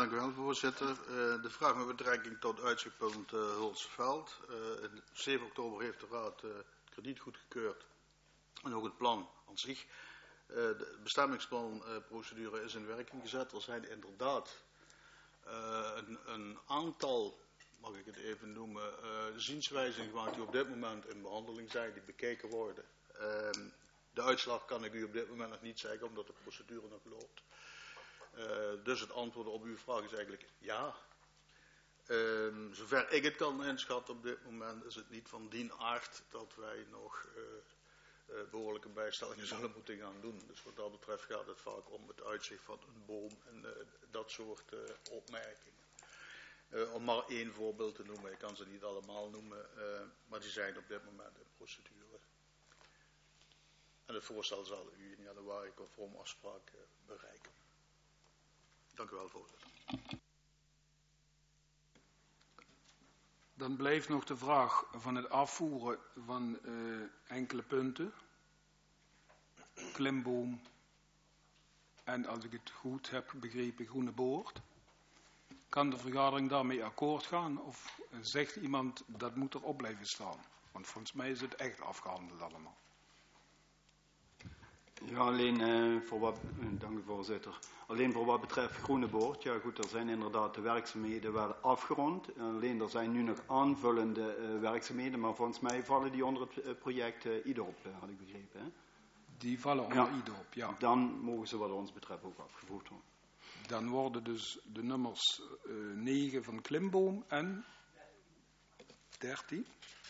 Dank u wel, voorzitter. De vraag met betrekking tot uitzichtpunt Hulsveld. 7 oktober heeft de Raad het krediet goedgekeurd en ook het plan aan zich. De bestemmingsplanprocedure is in werking gezet. Er zijn inderdaad een aantal, mag ik het even noemen, zienswijzingen gemaakt die op dit moment in behandeling zijn, die bekeken worden. De uitslag kan ik u op dit moment nog niet zeggen, omdat de procedure nog loopt. Dus het antwoord op uw vraag is eigenlijk ja. Zover ik het kan inschatten op dit moment is het niet van dien aard dat wij nog behoorlijke bijstellingen zullen moeten gaan doen. Dus wat dat betreft gaat het vaak om het uitzicht van een boom en dat soort opmerkingen. Om maar één voorbeeld te noemen, ik kan ze niet allemaal noemen, maar die zijn op dit moment in procedure. En het voorstel zal u in januari conform afspraak bereiken. Dank u wel, voorzitter. Dan blijft nog de vraag van het afvoeren van enkele punten. Klimboom en, als ik het goed heb begrepen, Groene Boord. Kan de vergadering daarmee akkoord gaan of zegt iemand dat moet erop blijven staan? Want volgens mij is het echt afgehandeld allemaal. Ja, alleen voor wat, dank u voorzitter. Alleen voor wat betreft Groene Boord, ja goed, er zijn inderdaad de werkzaamheden wel afgerond. Alleen er zijn nu nog aanvullende werkzaamheden, maar volgens mij vallen die onder het project IDOP, had ik begrepen. Hè? Die vallen onder IDOP, ja. Dan mogen ze wat ons betreft ook afgevoerd worden. Dan worden dus de nummers 9 van Klimboom en 13.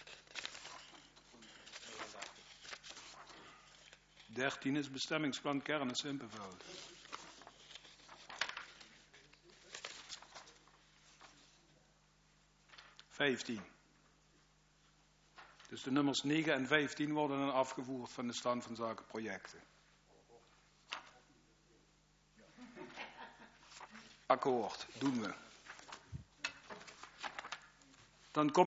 13 is bestemmingsplan Kern en Simpelveld. Dus de nummers 9 en 15 worden dan afgevoerd van de stand van zaken projecten. Akkoord, doen we. Dan komt